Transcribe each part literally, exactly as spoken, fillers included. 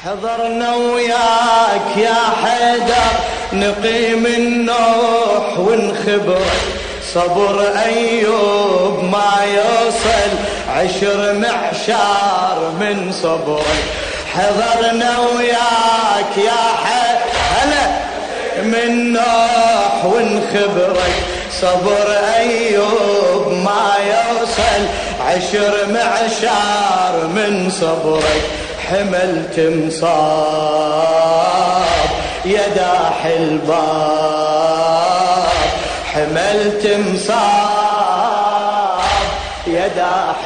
حضرنا وياك يا حيدر نقيم النوح ونخبرك صبر أيوب ما يوصل عشر معشار من صبرك. حضرنا وياك يا حيدر من نوح ونخبرك صبر أيوب ما يوصل عشر معشار من صبرك. حملت مصاب يا داح الباب حملت مصاب يا داح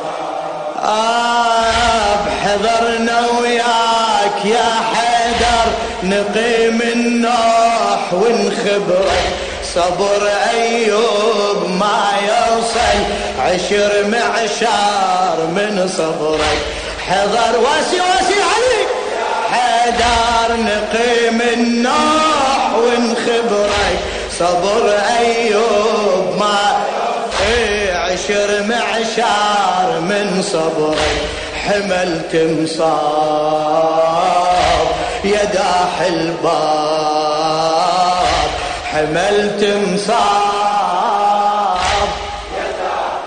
الباب. حضرنا وياك يا حيدر نقيم النوح ونخبرك صبر أيوب ما يوصل عشر معشار من صبرك. حضر واسي واسي عليك حيدر نقيم النوح ونخبرك صبر أيوب ما ايه عشر معشار من صبرك. حملت مصاب يا داح الباب حملت مصاب يا داح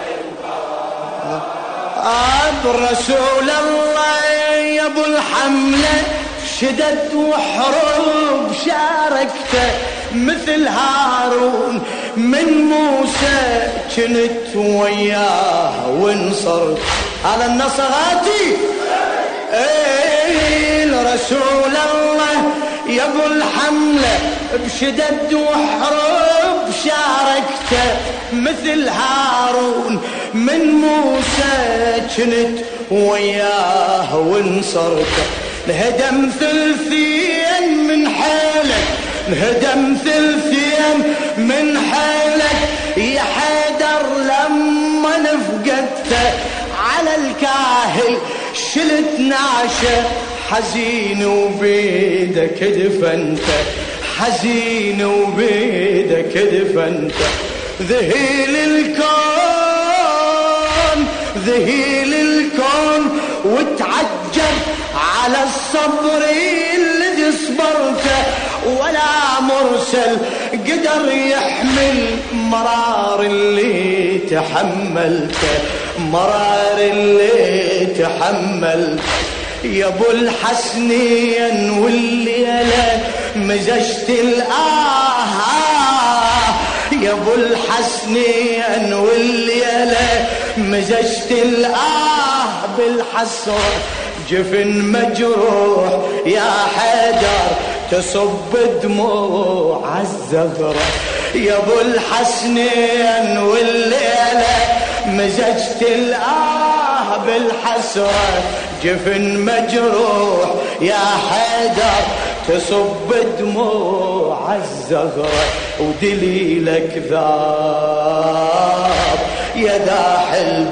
الباب. رسول الله يا ابو الحمله شدد وحروب شاركته مثل هارون من موسى كنت وياه وانصرت. هذا النصراتي ايه رسول الله يا ابو الحمله بشدد وحروب شاركته مثل هارون من موسى كنت وياه وانصرته. انهدم ثلثين من حالك انهدم ثلثين من حالك يا حيدر لما نفقدته على الكاهل شلت نعشه حزين وبيدك دفنته حزين وبيدك دفنته. ذهيل الكون ذهيل الكون وتعجب على الصبر الذي صبرته ولا مرسل قدر يحمل مرار اللي تحملته مرار اللي تحملته. يا ابو الحسنين والليله مزجت الآه يا ابو الحسنين والليله مزجت الآه بالحسره جفن مجروح يا حيدر تصب دموع الزهره. يا ابو الحسنين والليله مزجت الآه بالحسره جفن مجروح يا حيدر تصب دموع الزهره. ودليلك ذاب يا داح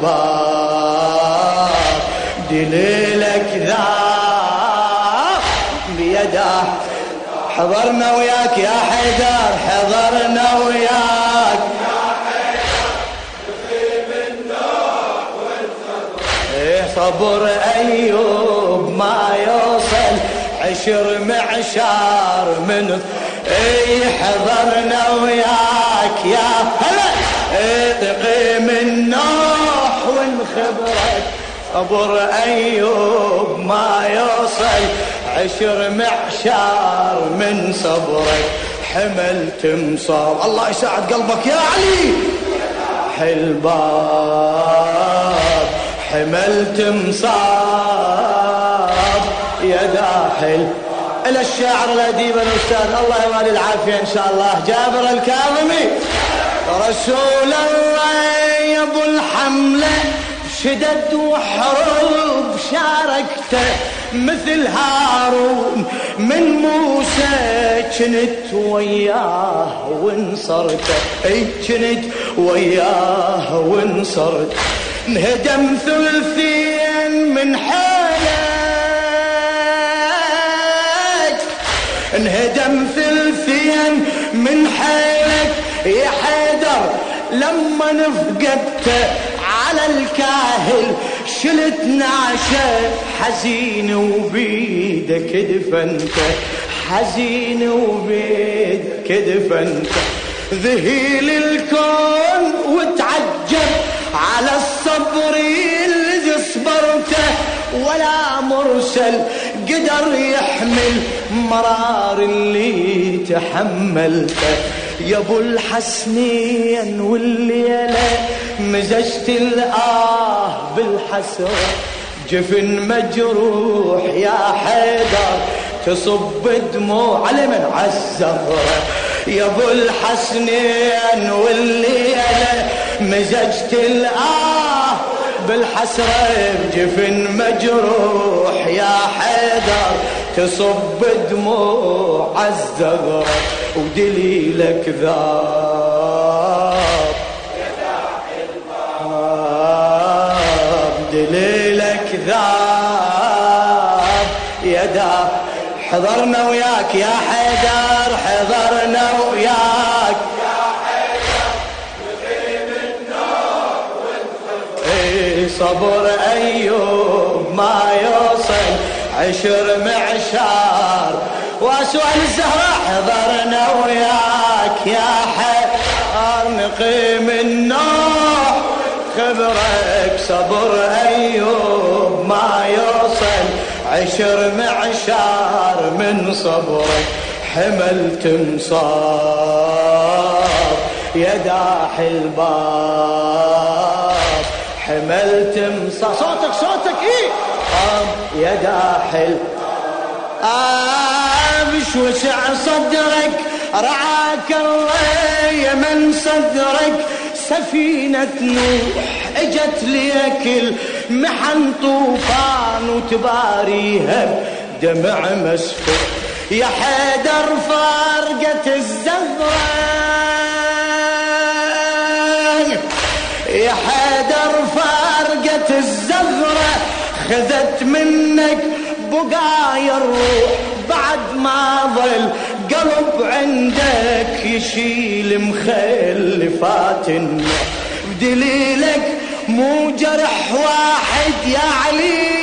الباب دليلك ذاب يا داح. حضرنا وياك يا حيدر حضرنا وياك يا حيدر نقيم النوح والصبر ايه صبر أيوب ما يوصل عشر معشار من ايه. حضرنا وياك يا هلا ايه تقيم النوح ونخبرك صبر أيوب ما يوصل عشر معشار من صبرك. حملت مصاب الله يساعد قلبك يا علي الباب حملت مصاب يا داحل. إلى الشاعر الأديب الأستاذ الله يوالي العافية إن شاء الله جابر الكاظمي. رسول الله يا ابو الحمله شدد وحروب شاركته مثل هارون من موسى كنت وياه وانصرته اي كنت وياه وانصرته. انهدم ثلثين من حالك انهدم ثلثين من حالك يا حيدر لما نفقدته على الكاهل شلت نعشه حزين وبيد بيدك دفنته، حزين وبيدك دفنته. ذهيل الكون وتعجب على الصبر اللي صبرته، ولا مرسل قدر يحمل مرار اللي تحملته. يا ابو الحسنين والليلة مزجت الآه بالحسرة، جفن مجروح يا حيدر تصب دموع على من عالزهرة. يا ابو الحسنين والليلة مزجت الآه بالحسرة، جفن مجروح يا حيدر تصب دموع عالزهرة. ودليلك ذاب دليلك ذاب يا داب. حضرنا وياك يا حيدر، حضرنا وياك يا حيدر نقيم النوح ونفرح. اي صبر ايوب ما يوصل عشر معشار واسوأ الزهراء. حضرنا وياك يا حيدر نقيم النوح خبرك. صبر ايوب ما يوصل عشر معشار من صبرك. حملت مصاب يا داح الباب، حملت مصاب. صوتك صوتك ايه يا داحل آبش وسع صدرك، رعاك الله يا من صدرك. سفينة نوح اجت ليكل محن طوفان وتباريها دمع مسفوح. يا حيدر فارقت الزهرة، يا حيدر فارقت الزهرة، خذت منك بقايا الروح. بعد ما ظل قلب عندك يشيل مخلفات النوح. بدليلك مو جرح واحد يا علي،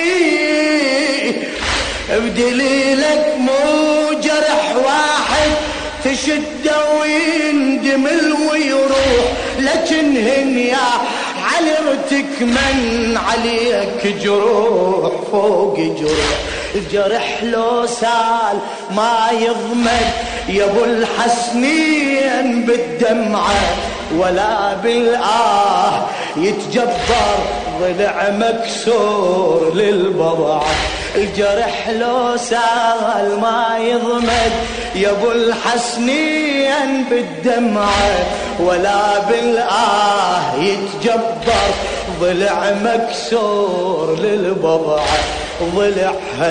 بدليلك مو جرح واحد تشده ويندمل ويروح. لكنهن يا علي ارتك من عليك جروح فوق جروح. الجرح لو سال ما يضمد يا ابو الحسنين بالدمعة، ولا بالآه يتجبر ضلع مكسور للبضعة. الجرح لو سال ما يضمد يا ابو الحسنين بالدمعة، ولا بالآه يتجبر ضلع مكسور للبضعة. ضلعها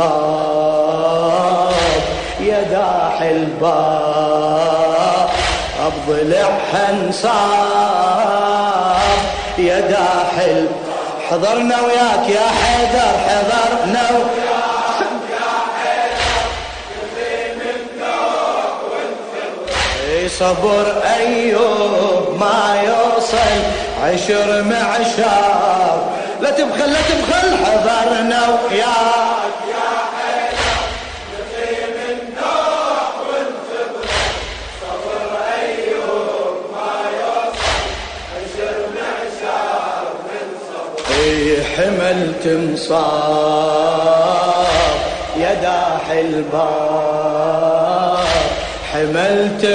انصاب يا داح الباب، بضلعها انصاب يا داحل. حضرنا وياك يا حيدر، حضرنا وياك يا حيدر نقيم النوح ونفرح. صبر ايوب ما يوصل عشر معشار. لا تبخل لا تبخل. حضرنا وياك يا حيدر نقيم النوح ونفرح. صبر ايوب ما يوصل عشر معشار من صبر. حملت مصاب يا داح الباب، حملت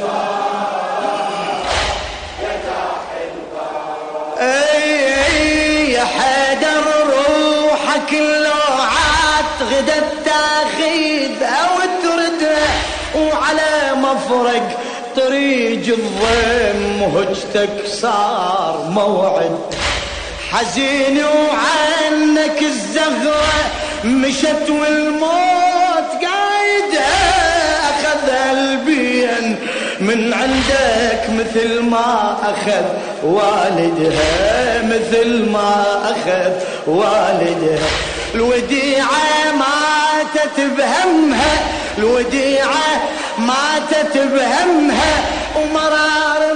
مصاب يا داح الباب. اي يا حيدر روحك اللوعات غدت تاخذ او تردها، وعلى مفرق طريق الضيم مهجتك صار موعد. حزين وعنك الزهرة مشت والموت قايدها، أخذ البين من عندك مثل ما أخذ والدها، مثل ما أخذ والدها. الوديعة ماتت بهمها، الوديعة ماتت بهمها، ومرار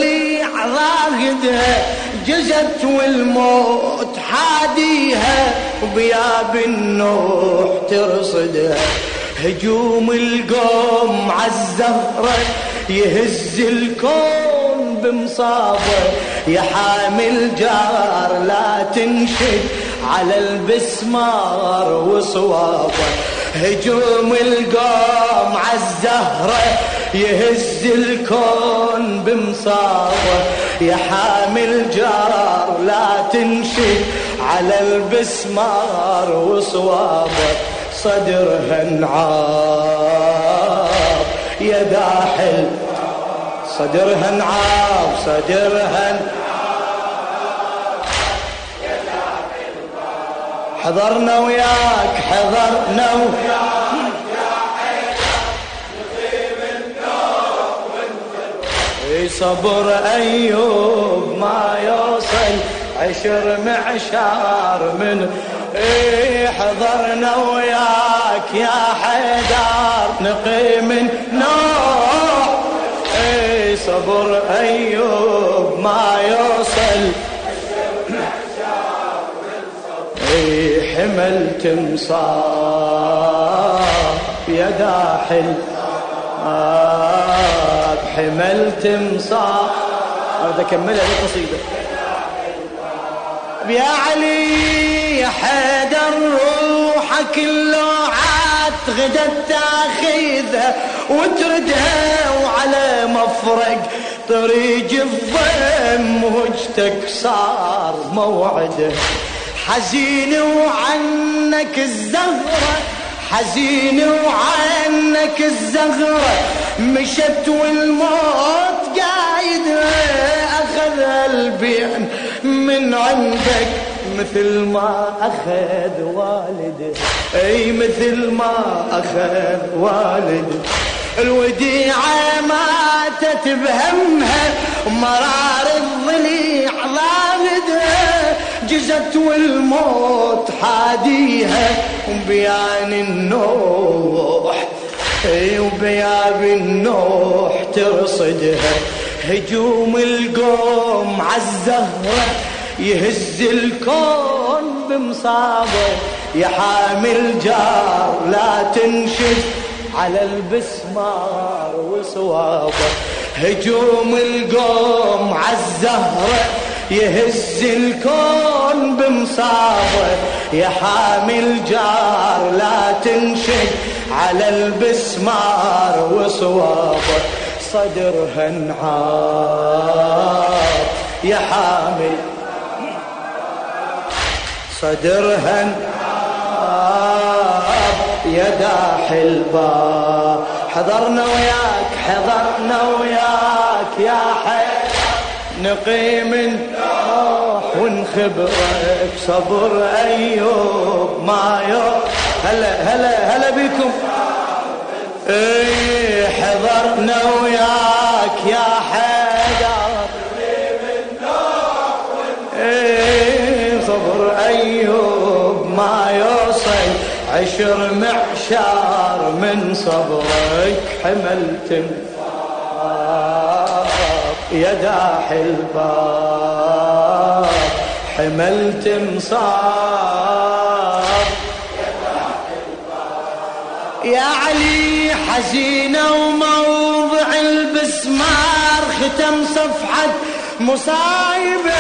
الضليع ضاقدها. جزت والموت حاديها وبياب النوح ترصدها. هجوم القوم عالزهرة يهز الكون بمصابه، يا حامل جار لا تنشد على البسمار وصوابه. هجوم القوم عالزهرة يهز الكون بمصابه، يا حامل جار لا تنشد على البسمار وصوابه. صدرها انعاب يا داحل، صدرها انعاب، صدرها انعاب يا داحل. حضرنا وياك، حضرنا وياك يا حيدر، نقيم النوح ونخبر. صبر أيوب ما يوصل عشر معشار من ايه. حضرنا وياك يا حيدر، نقيم النوح. ايه صبر أيوب ما يوصل ايه. حملت مصاب يا داحل، آه حملت مصاب. هذا كملها القصيدة. يا علي يا حيدر روحك اللوعات غدت تاخذها وتردها، وعلى مفرق طريق الضيم وجتك صار موعده. حزين وعنك الزهرة، حزين وعنك الزهرة، مشت والموت قايدها. أخذ البين من عندك مثل ما أخذ والده، أي مثل ما أخذ والده. الوديعة ماتت بهمها ومرار الضليع ضابدها، جزت والموت حاديها وبيان النوح، اي وبياب النوح ترصدها. هجوم القوم عالزهرة يهز الكون بمصابه، يا حامل جار لا تنشد على البسمار وصوابه. هجوم القوم عالزهرة يهز الكون بمصابه، يا حامل جار لا تنشد على البسمار وصوابه. صدرها انعاب يا حامل، صدرها انعاب يا داحل با. حضرنا وياك، حضرنا وياك يا حيدر، نقيم النوح ونخبرك. صبر أيوب ما يوم. هلا هلا هلا بكم. ايه حضرنا وياك يا حيدر، ايه صبر أيوب ما يوصل عشر معشار من صبرك. حملت مصاب يا داحل باب، حملت مصاب يا علي. حزينة وموضع البسمار ختم صفحة مصايبه.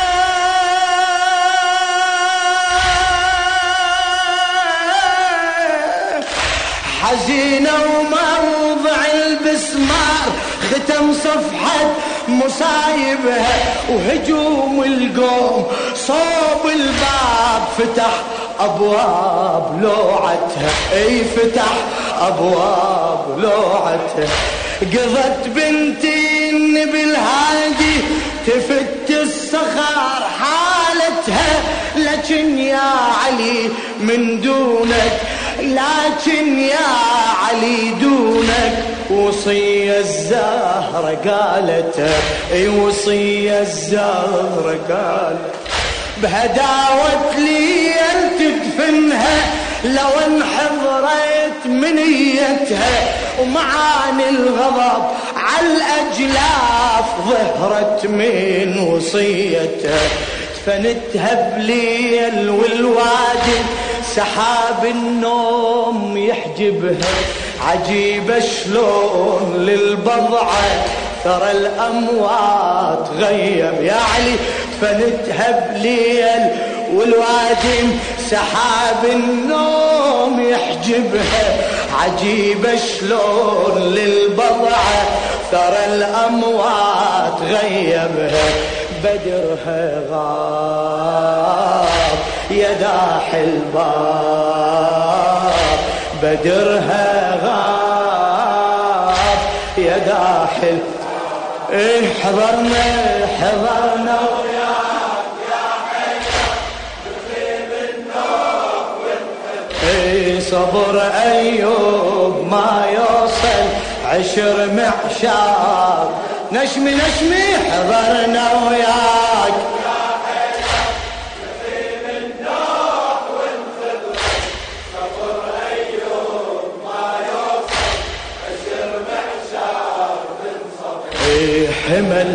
حزينة وموضع البسمار ختم صفحة مصايبها. وهجوم القوم صوب الباب فتح أبواب لوعتها، اي فتح أبواب لوعتها. قضت بنتي النبي الهادي تفت الصخر حالتها. لكن يا علي من دونك، لكن يا علي دونك وصية الزهرة قالتها، اي وصية الزهرة قالت. بهداوة ليل تدفنها لو انحضرت منيتها، ومعاني الغضب على الأجلاف ظهرت من وصيتها. دفنتها بليل والوادي سحاب النوم يحجبها، عجيبة شلون للبضعة ترى الأموات غيب. يا علي دفنتها بليل والوادي سحاب النوم يحجبها، عجيبة شلون للبضعة ترى الأموات غيبها. بدرها غاب يا داح الباب، بدرها غاب يا داح الباب. إيه حضرنا حضرنا وياك يا حيدر نغيب النوم ونحب. إيه صبر أيوب ما يوصل عشر معشار، نشمي نشمي حضرنا وياك يا حيدر نغيب النوم ونحب. صبر أيوب ما يوصل عشر معشار من صبر. إيه حمل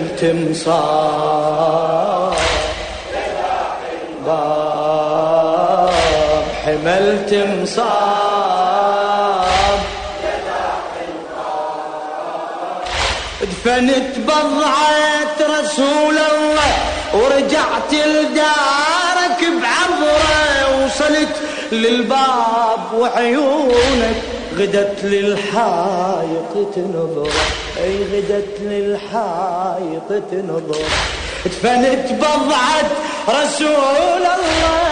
تمصار باب، حمل تمصار دفنت بضعة رسول الله ورجعت لدارك بعبرة، وصلت للباب وعيونك غدت للحايط تنظر، اي غدت للحايط تنظر. دفنت بضعة رسول الله،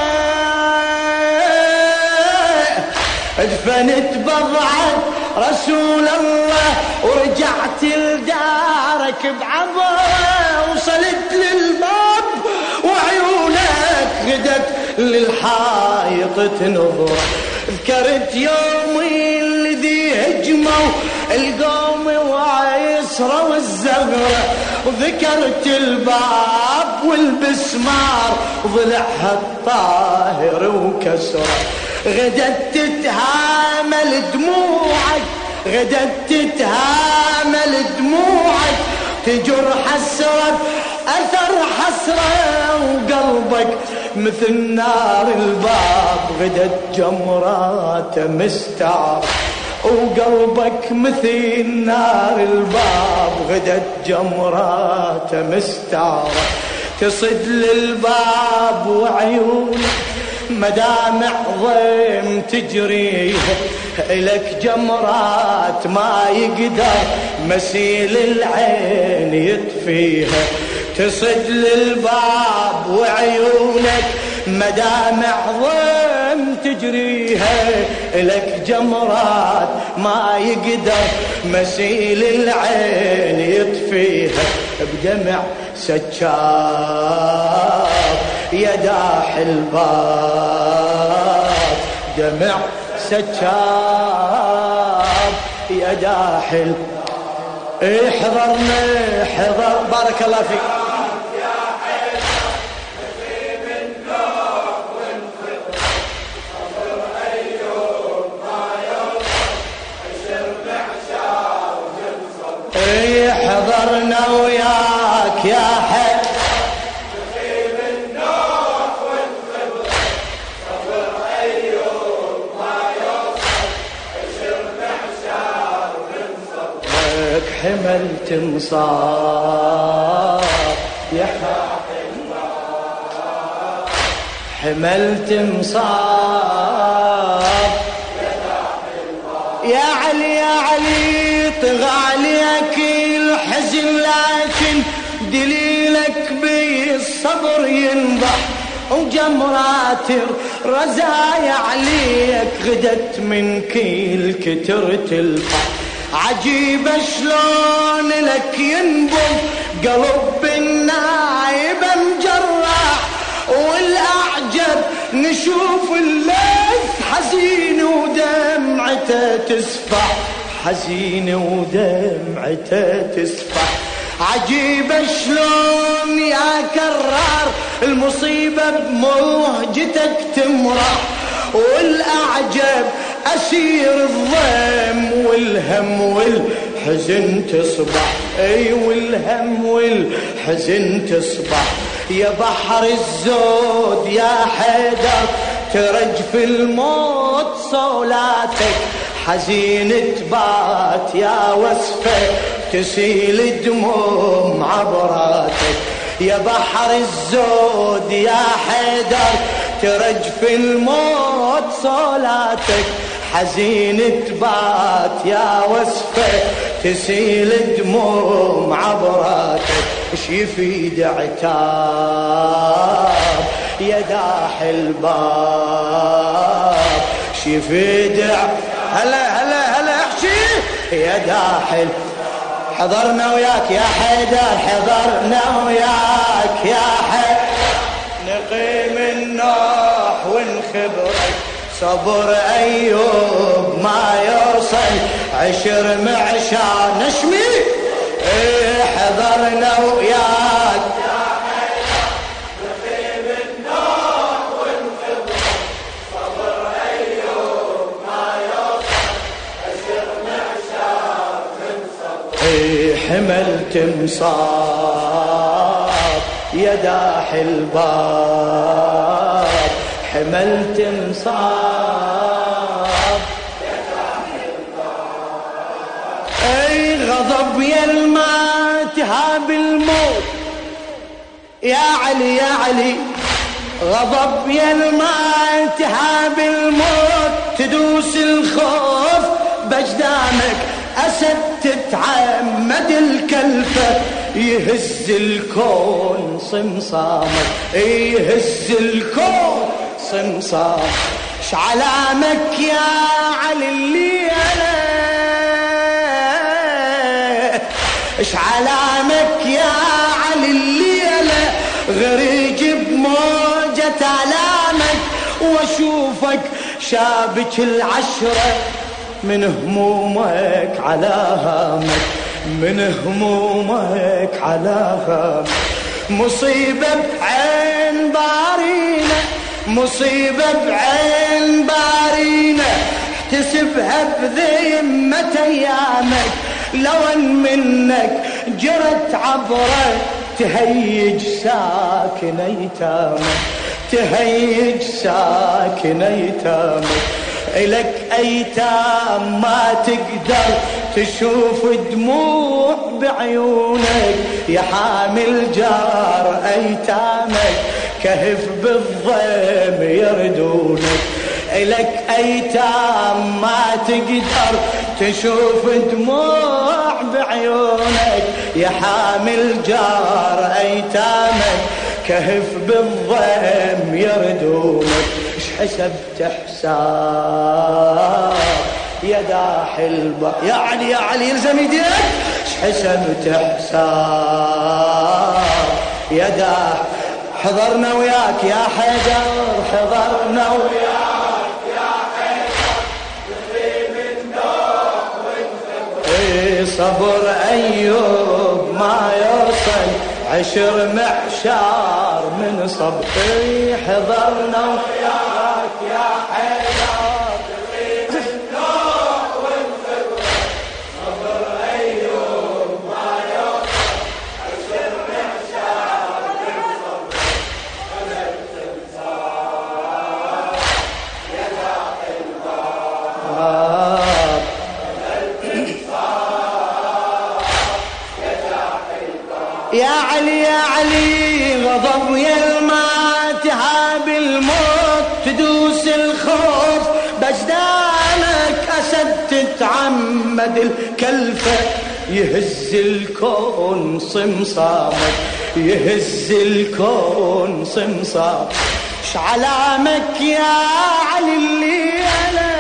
دفنت بضعة رسول الله ورجعت لدارك بعبرة، وصلت للباب وعيونك غدت للحايط تنظر. ذكرت يومي الذي هجموا القوم وعيسرة والزغرة، وذكرت الباب والبسمار ضلعها الطاهر وكسره. غدت تتهامل دموعك، غدت تتهامل دموعك تجر حسرة أثر حسرة، وقلبك مثل نار الباب غدت جمرات مستعر، وقلبك مثل نار الباب غدت جمرات مستعر. تصد للباب وعيونك مدامع ضيم تجريها، إلك جمرات ما يقدر مسيل العين يطفيها. تصد للباب وعيونك مدامع ضيم تجريها، إلك جمرات ما يقدر مسيل العين يطفيها. بدمع سجار يا داح الباب، دمع سجار يا داح الباب. إيه حضرنا حضر بارك الله فيك. إيه حضرنا وياك يا حي نغيب النوم ونحب. صبر أيوب ما يوصل عشر معشار من صبر. لك حمل تمصار يا حمل تمصار يا علي يا علي طغى عليك الحزن، لكن دليلك بالصبر ينضح، وجمرات الرزايا عليك غدت من كل كتر تلفح. عجيبة شلون لك ينبض قلب النايبة مجرح، والأعجب نشوف الليث حزين ودمعته تسفح، حزين ودمعته تسفح. عجيبة شلون يا كرار المصيبة بموجتك تمرح، والأعجب أسير الضيم والهم والحزن تصبح، أي والهم والحزن تصبح. يا بحر الزود يا حيدر ترج في الموت صولاتك، حزين تبات يا وصفه تسيل دموم عبراتك. يا بحر الزود يا حيدر ترج في الموت صولاتك، حزين تبات يا وصفه تسيل دموم عبراتك. اش يفيد عتاب يا داح الباب، اش يفيد هلا هلا هلا احكي يا داحل. حضرنا وياك يا حيدر، حضرنا وياك يا حيدر، نقيم النوح ونخبرك صبر أيوب ما يوصل عشر معشار نشمي. ايه حضرنا وياك يا حيدر، نقيم النوح ونخبرك صبر أيوب ما يوصل عشر معشار من صبر. ايه حملت مصاب يا داح الباب، حملت مصاب يا داح الباب. اي غضب يا المات هاب الموت يا علي يا علي، غضب يا المات هاب الموت تدوس الخوف بجدامك، أسد تتعمد الكلفة يهز الكون صمصامك، يهز الكون صمصامك. شعلامك يا علي الليلة، شعلامك يا علي الليلة، غريج بموجة علامك، واشوفك شابك العشرة من همومك على هامك، من همومك على هامك. مصيبة بعين بارينا، مصيبة بعين بارينا، احتسبها بذمة ايامك، لو ان منك جرت عبرة تهيج ساكن ايتامك، تهيج ساكن ايتامك. إلك أيتام ما تقدر تشوف دموع بعيونك، يا حامل جار أيتامك كهف بالضيم يردونك. إلك أيتام ما تقدر تشوف دموع بعيونك، يا حامل جار أيتامك كهف بالضيم يردونك. اش حسبت حساب يا داح الباب، يا علي يا علي يلزم يديك، اش حسبت حساب يا داح. حضرنا وياك يا حيدر، حضرنا وياك يا حيدر، نقيم النوح ونخبرك ايه صبر أيوب ما يوصل عشر معشار من صبر. ايه حضرنا وياك يا حيدر، نقيم النوح ونخبرك صبر أيوب ما يوصل عشر معشار من صبر. حملت مصاب يا داح الباب، حملت مصاب يا داح الباب. يا علي يا علي، غضب يا المات هاب الموت تدوس الخوف بجدانك، أسد تتعمد الكلفة يهز الكون صمصامك، يهز الكون صمصامك. شعلامك يا علي الليلة،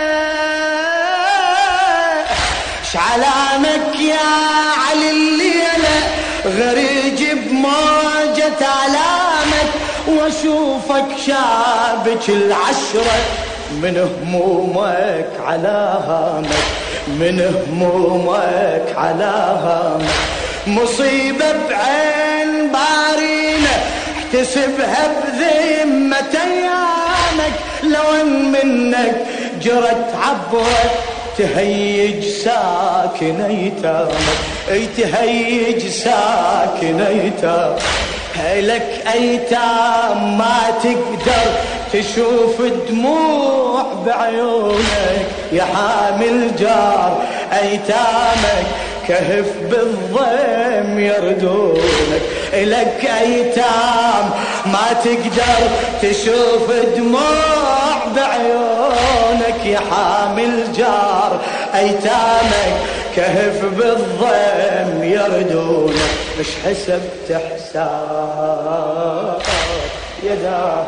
شعلامك يا علي الليلة، غريج بموجة علامك، واشوفك شابك العشرة من همومك على هامك، من همومك على هامك. مصيبة بعين بارينا احتسبها بذمة ايامك، لو ان منك جرت عبرة تهيج ساكن ايتامك، اي تهيج ساكن ايتامك. لك أيتام ما تقدر تشوف دموع بعيونك يا حامل جار أيتامك كهف بالضيم يردونك لك أيتام ما تقدر تشوف دموع بعيونك يا حامل جار أيتامك كهف بالضيم يردونك مش حسبت حساب يا دار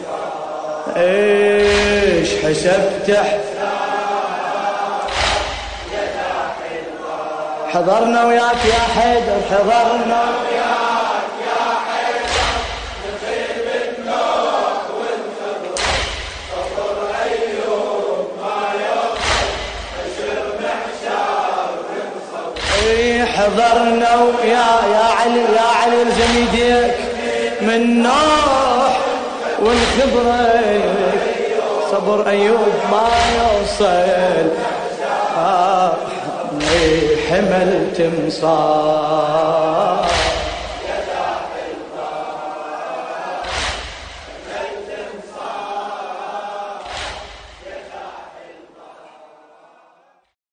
ايش حسبت حساب حضرنا وياك يا حيدر حضرنا وياك يا حيدر نصيب النوح والخبر صبر أيوب ما يوصل أشر محشر ونصبر حضرنا ويا يا علي يا علي الزم يديك من نوح والخبرك صبر أيوب ما يوصل آه حمل تمصار